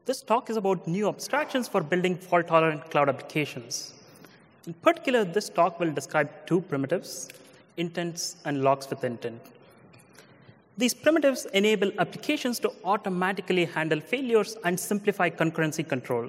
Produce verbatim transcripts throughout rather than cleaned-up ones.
This talk is about new abstractions for building fault-tolerant cloud applications. In particular, this talk will describe two primitives, intents and locks with intent. These primitives enable applications to automatically handle failures and simplify concurrency control.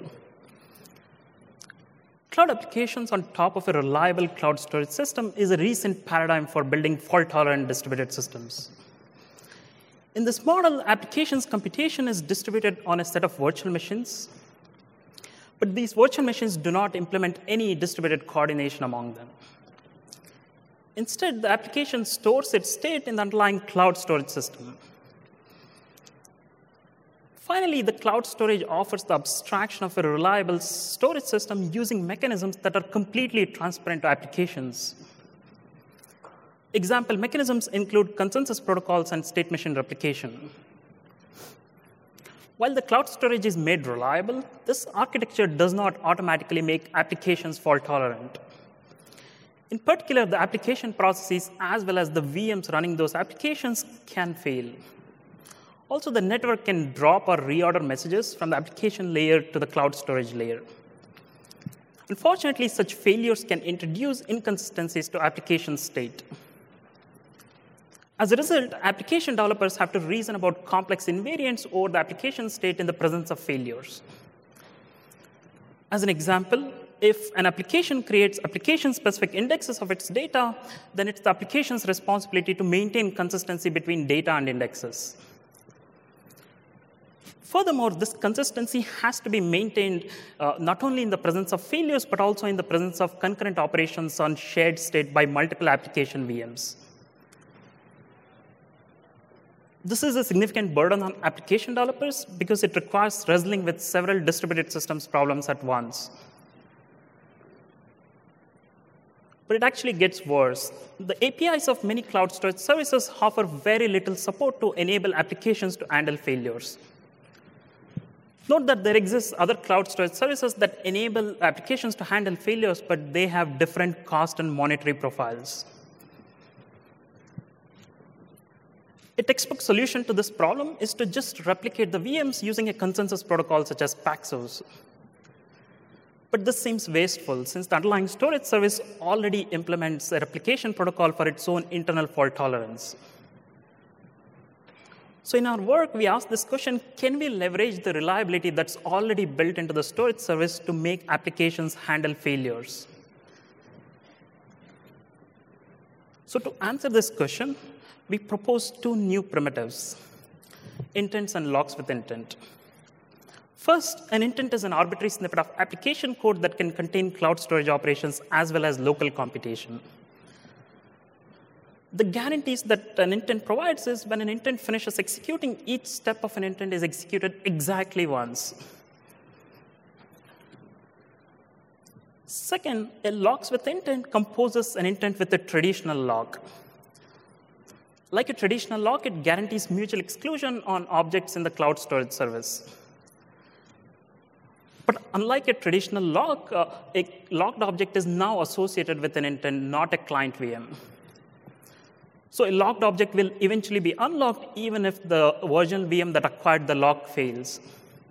Cloud applications on top of a reliable cloud storage system is a recent paradigm for building fault-tolerant distributed systems. In this model, applications computation is distributed on a set of virtual machines, but these virtual machines do not implement any distributed coordination among them. Instead, the application stores its state in the underlying cloud storage system. Finally, the cloud storage offers the abstraction of a reliable storage system using mechanisms that are completely transparent to applications. Example mechanisms include consensus protocols and state machine replication. While the cloud storage is made reliable, this architecture does not automatically make applications fault-tolerant. In particular, the application processes as well as the V Ms running those applications can fail. Also, the network can drop or reorder messages from the application layer to the cloud storage layer. Unfortunately, such failures can introduce inconsistencies to application state. As a result, application developers have to reason about complex invariants over the application state in the presence of failures. As an example, if an application creates application-specific indexes of its data, then it's the application's responsibility to maintain consistency between data and indexes. Furthermore, this consistency has to be maintained uh, not only in the presence of failures, but also in the presence of concurrent operations on shared state by multiple application V Ms. This is a significant burden on application developers because it requires wrestling with several distributed systems problems at once. But it actually gets worse. The A P Is of many cloud storage services offer very little support to enable applications to handle failures. Note that there exists other cloud storage services that enable applications to handle failures, but they have different cost and monetary profiles. A textbook solution to this problem is to just replicate the V Ms using a consensus protocol such as Paxos. But this seems wasteful, since the underlying storage service already implements a replication protocol for its own internal fault tolerance. So in our work, we asked this question, can we leverage the reliability that's already built into the storage service to make applications handle failures? So to answer this question, we proposed two new primitives, intents and locks with intent. First, an intent is an arbitrary snippet of application code that can contain cloud storage operations as well as local computation. The guarantees that an intent provides is when an intent finishes executing, each step of an intent is executed exactly once. Second, a locks with intent composes an intent with a traditional lock. Like a traditional lock, it guarantees mutual exclusion on objects in the cloud storage service. But unlike a traditional lock, uh, a locked object is now associated with an intent, not a client V M. So a locked object will eventually be unlocked even if the version V M that acquired the lock fails.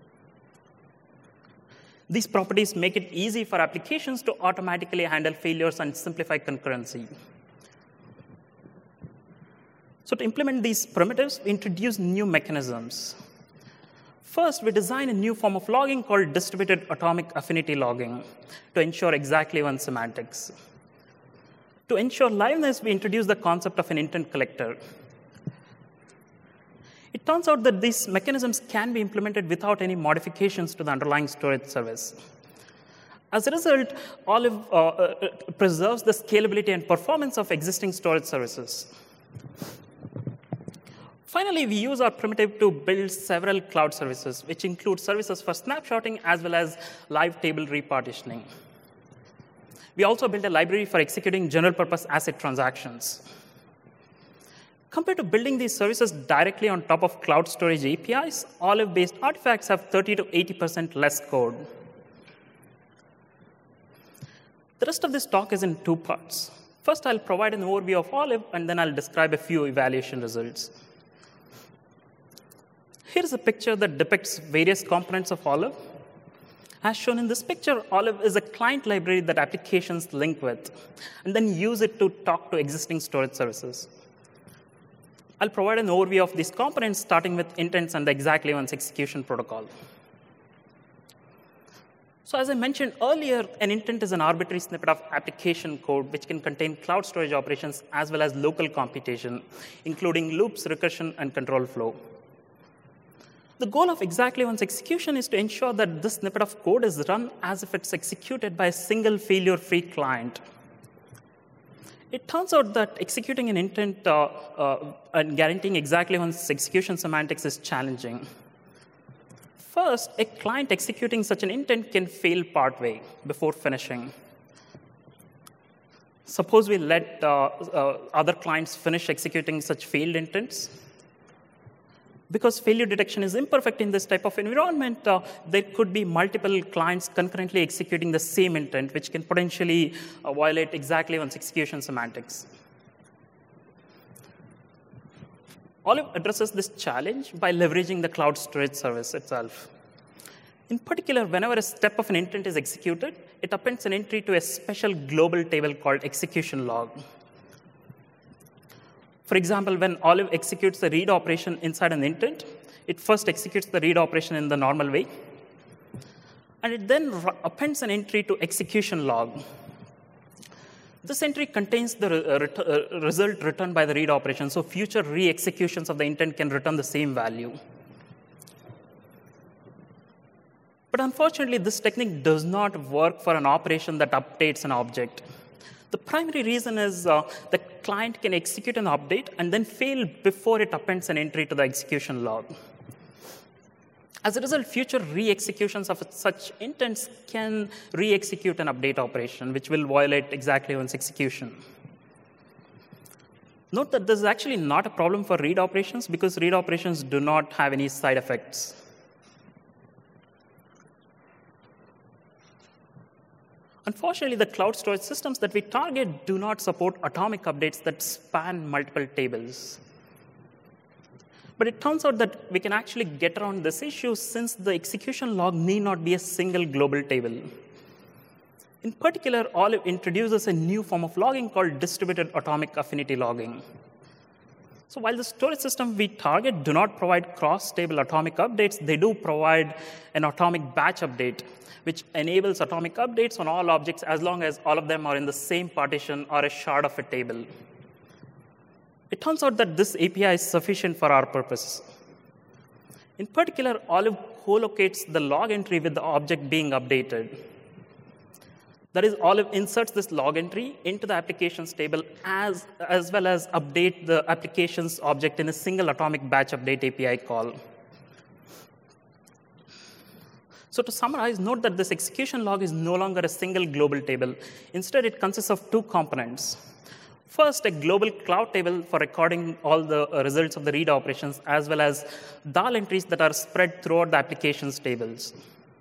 These properties make it easy for applications to automatically handle failures and simplify concurrency. So to implement these primitives, we introduce new mechanisms. First, we design a new form of logging called distributed atomic affinity logging to ensure exactly one semantics. To ensure liveness, we introduce the concept of an intent collector. It turns out that these mechanisms can be implemented without any modifications to the underlying storage service. As a result, Olive uh, uh, preserves the scalability and performance of existing storage services. Finally, we use our primitive to build several cloud services, which include services for snapshotting as well as live table repartitioning. We also built a library for executing general-purpose ACID transactions. Compared to building these services directly on top of cloud storage A P Is, Olive-based artifacts have thirty to eighty percent less code. The rest of this talk is in two parts. First, I'll provide an overview of Olive, and then I'll describe a few evaluation results. Here's a picture that depicts various components of Olive. As shown in this picture, Olive is a client library that applications link with, and then use it to talk to existing storage services. I'll provide an overview of these components, starting with intents and the exactly once execution protocol. So as I mentioned earlier, an intent is an arbitrary snippet of application code which can contain cloud storage operations as well as local computation, including loops, recursion, and control flow. The goal of exactly once execution is to ensure that this snippet of code is run as if it's executed by a single failure-free client. It turns out that executing an intent uh, uh, and guaranteeing exactly once execution semantics is challenging. First, a client executing such an intent can fail partway before finishing. Suppose we let uh, uh, other clients finish executing such failed intents. Because failure detection is imperfect in this type of environment, uh, there could be multiple clients concurrently executing the same intent, which can potentially uh, violate exactly once execution semantics. Olive addresses this challenge by leveraging the cloud storage service itself. In particular, whenever a step of an intent is executed, it appends an entry to a special global table called execution log. For example, when Olive executes the read operation inside an intent, it first executes the read operation in the normal way, and it then appends an entry to execution log. This entry contains the re ret uh, result returned by the read operation, so future re-executions of the intent can return the same value. But unfortunately, this technique does not work for an operation that updates an object. The primary reason is uh, the client can execute an update and then fail before it appends an entry to the execution log. As a result, future re-executions of such intents can re-execute an update operation, which will violate exactly once execution. Note that this is actually not a problem for read operations because read operations do not have any side effects. Unfortunately, the cloud storage systems that we target do not support atomic updates that span multiple tables. But it turns out that we can actually get around this issue since the execution log need not be a single global table. In particular, Olive introduces a new form of logging called distributed atomic affinity logging. So while the storage system we target do not provide cross-table atomic updates, they do provide an atomic batch update, which enables atomic updates on all objects as long as all of them are in the same partition or a shard of a table. It turns out that this A P I is sufficient for our purpose. In particular, Olive co-locates the log entry with the object being updated. That is, Olive inserts this log entry into the applications table as, as well as update the applications object in a single atomic batch update A P I call. So to summarize, note that this execution log is no longer a single global table. Instead, it consists of two components. First, a global cloud table for recording all the results of the read operations, as well as D A L entries that are spread throughout the applications tables.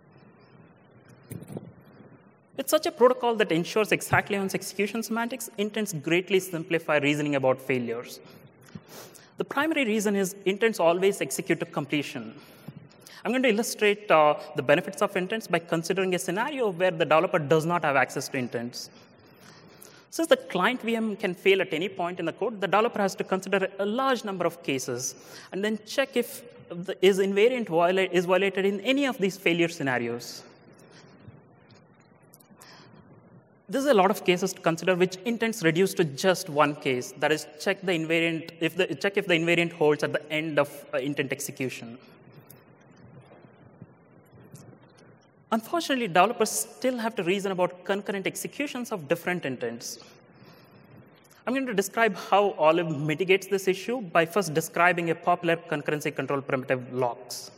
With such a protocol that ensures exactly once execution semantics, intents greatly simplify reasoning about failures. The primary reason is intents always execute to completion. I'm going to illustrate uh, the benefits of intents by considering a scenario where the developer does not have access to intents. Since the client V M can fail at any point in the code, the developer has to consider a large number of cases and then check if the, is invariant violate, is violated in any of these failure scenarios. This is a lot of cases to consider, which intents reduce to just one case. That is, check the invariant if the check if the invariant holds at the end of uh, intent execution. Unfortunately, developers still have to reason about concurrent executions of different intents. I'm going to describe how Olive mitigates this issue by first describing a popular concurrency control primitive, locks.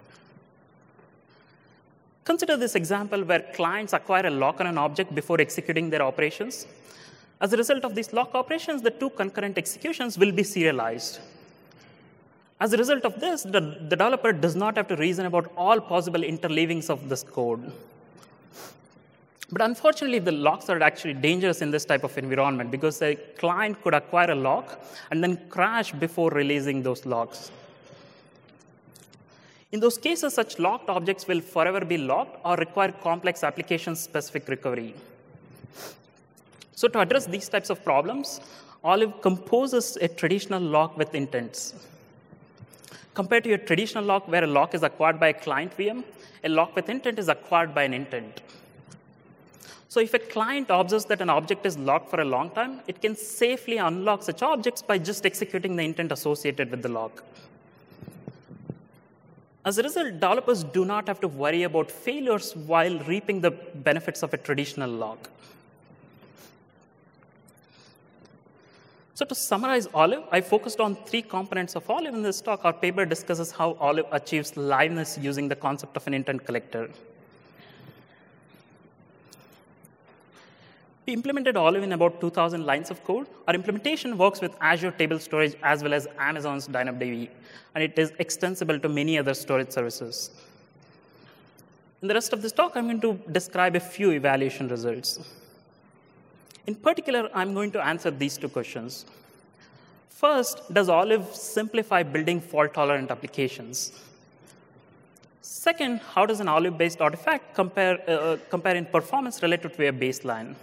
Consider this example where clients acquire a lock on an object before executing their operations. As a result of these lock operations, the two concurrent executions will be serialized. As a result of this, the, the developer does not have to reason about all possible interleavings of this code. But unfortunately, the locks are actually dangerous in this type of environment because a client could acquire a lock and then crash before releasing those locks. In those cases, such locked objects will forever be locked or require complex application-specific recovery. So to address these types of problems, Olive composes a traditional lock with intents. Compared to a traditional lock where a lock is acquired by a client V M, a lock with intent is acquired by an intent. So if a client observes that an object is locked for a long time, it can safely unlock such objects by just executing the intent associated with the lock. As a result, developers do not have to worry about failures while reaping the benefits of a traditional lock. So to summarize Olive, I focused on three components of Olive in this talk. Our paper discusses how Olive achieves liveness using the concept of an intent collector. We implemented Olive in about two thousand lines of code. Our implementation works with Azure Table Storage as well as Amazon's DynamoDB, and it is extensible to many other storage services. In the rest of this talk, I'm going to describe a few evaluation results. In particular, I'm going to answer these two questions. First, does Olive simplify building fault-tolerant applications? Second, how does an Olive-based artifact compare, uh, compare in performance relative to a baseline?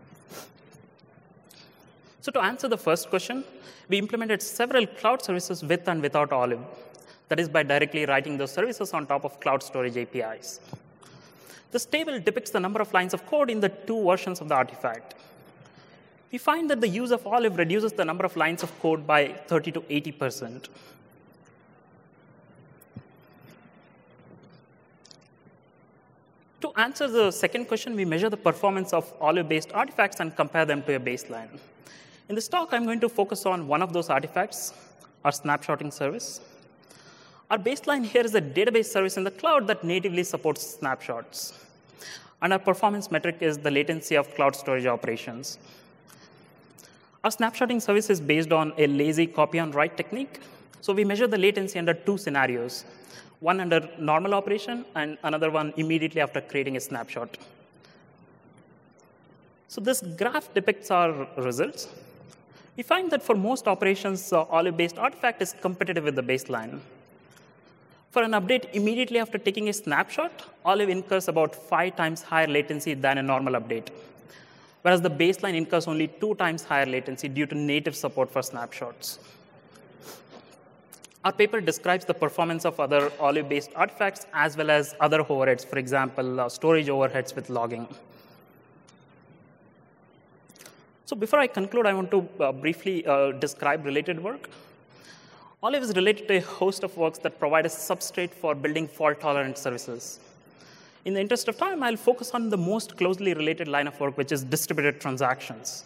So to answer the first question, we implemented several cloud services with and without Olive. That is by directly writing those services on top of cloud storage A P Is. This table depicts the number of lines of code in the two versions of the artifact. We find that the use of Olive reduces the number of lines of code by thirty to eighty percent. To answer the second question, we measure the performance of Olive-based artifacts and compare them to a baseline. In this talk, I'm going to focus on one of those artifacts, our snapshotting service. Our baseline here is a database service in the cloud that natively supports snapshots. And our performance metric is the latency of cloud storage operations. Our snapshotting service is based on a lazy copy-on-write technique. So we measure the latency under two scenarios, one under normal operation and another one immediately after creating a snapshot. So this graph depicts our results. We find that for most operations, uh, Olive-based artifact is competitive with the baseline. For an update immediately after taking a snapshot, Olive incurs about five times higher latency than a normal update, whereas the baseline incurs only two times higher latency due to native support for snapshots. Our paper describes the performance of other Olive-based artifacts as well as other overheads, for example, uh, storage overheads with logging. So before I conclude, I want to uh, briefly uh, describe related work. Olive is related to a host of works that provide a substrate for building fault-tolerant services. In the interest of time, I'll focus on the most closely related line of work, which is distributed transactions.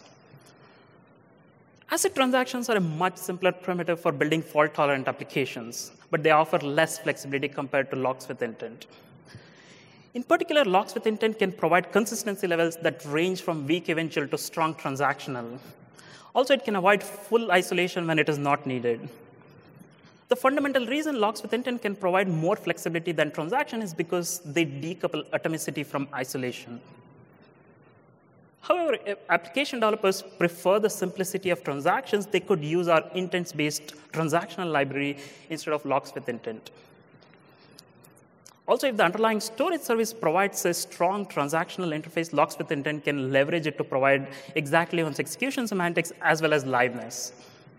ACID transactions are a much simpler primitive for building fault-tolerant applications, but they offer less flexibility compared to locks with intent. In particular, locks with intent can provide consistency levels that range from weak eventual to strong transactional. Also, it can avoid full isolation when it is not needed. The fundamental reason locks with intent can provide more flexibility than transaction is because they decouple atomicity from isolation. However, if application developers prefer the simplicity of transactions, they could use our intents-based transactional library instead of locks with intent. Also, if the underlying storage service provides a strong transactional interface, locks with intent can leverage it to provide exactly one's execution semantics as well as liveness.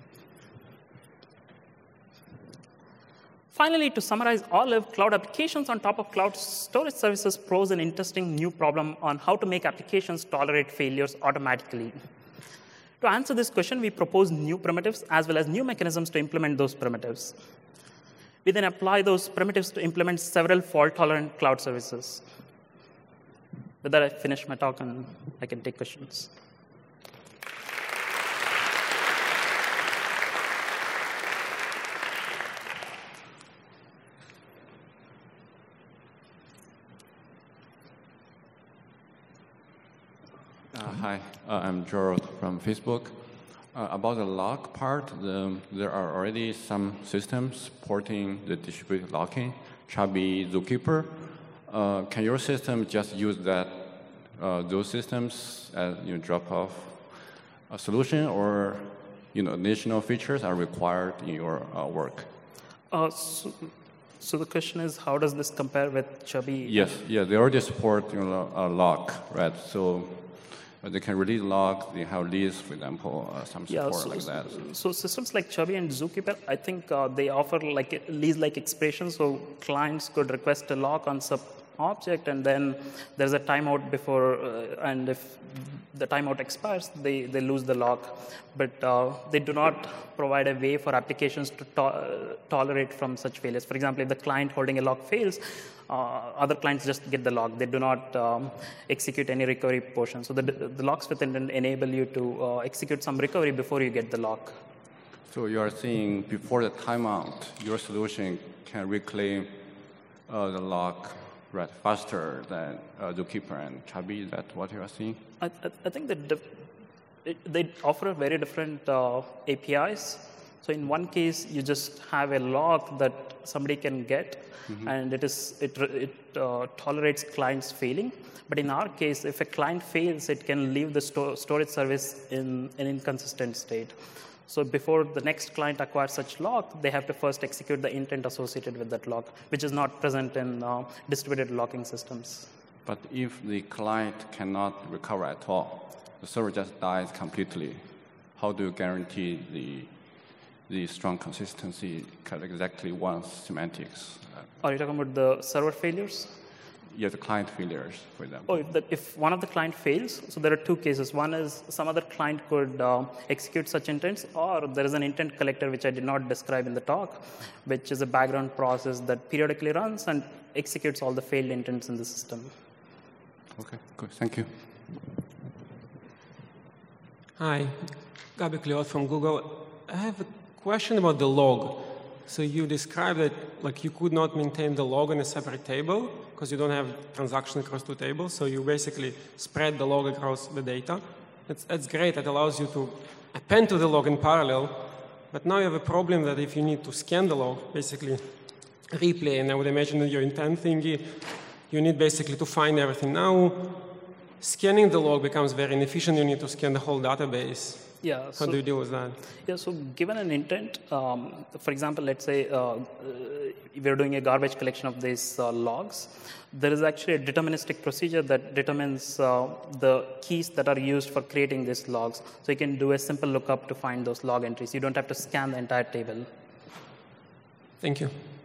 Finally, to summarize Olive, cloud applications on top of cloud storage services pose an interesting new problem on how to make applications tolerate failures automatically. To answer this question, we propose new primitives as well as new mechanisms to implement those primitives. We then apply those primitives to implement several fault-tolerant cloud services. With that, I finish my talk, and I can take questions. Uh, hi, uh, I'm Gerald from Facebook. Uh, about the lock part, the, there are already some systems supporting the distributed locking, Chubby, Zookeeper. Uh, can your system just use that uh, those systems as you know, drop-off a solution, or you know, additional features are required in your uh, work? Uh, so, So the question is, how does this compare with Chubby? Yes, yeah, they already support you know, a lock, right? So uh, they can release lock, they have lease, for example, uh, some support yeah, so, like that. So systems like Chubby and Zookeeper, I think uh, they offer like lease-like expressions, so clients could request a lock on some object, and then there's a timeout before, uh, and if the timeout expires, they, they lose the lock. But uh, they do not provide a way for applications to to uh, tolerate from such failures. For example, if the client holding a lock fails, uh, other clients just get the lock. They do not um, execute any recovery portion. So the, the locks within enable you to uh, execute some recovery before you get the lock. So you are saying before the timeout, your solution can reclaim uh, the lock right faster than uh, Zookeeper and Chubby. Is that what you are seeing? I, I, I think that the, it, they offer very different uh, A P Is. So in one case, you just have a lock that somebody can get, mm-hmm. and it is it, it uh, tolerates clients failing. But in our case, if a client fails, it can leave the sto storage service in an inconsistent state. So before the next client acquires such lock, they have to first execute the intent associated with that lock, which is not present in uh, distributed locking systems. But if the client cannot recover at all, the server just dies completely, how do you guarantee the, the strong consistency, exactly one semantics? Are you talking about the server failures? Yeah, the client failures, for example. Oh, if, the, if one of the client fails, so there are two cases. One is some other client could uh, execute such intents, or there is an intent collector, which I did not describe in the talk, which is a background process that periodically runs and executes all the failed intents in the system. Okay, good. Thank you. Hi, Gabi Kliot from Google. I have a question about the log. So you described that like you could not maintain the log in a separate table because you don't have transaction across two tables. So you basically spread the log across the data. That's, that's great. That allows you to append to the log in parallel. But now you have a problem that if you need to scan the log, basically replay, and I would imagine that your intent thingy, you need basically to find everything. Now, scanning the log becomes very inefficient. You need to scan the whole database. Yeah. How so, do you deal with that? Yeah, so given an intent, um, for example, let's say uh, uh, we're doing a garbage collection of these uh, logs, there is actually a deterministic procedure that determines uh, the keys that are used for creating these logs. So you can do a simple lookup to find those log entries. You don't have to scan the entire table. Thank you.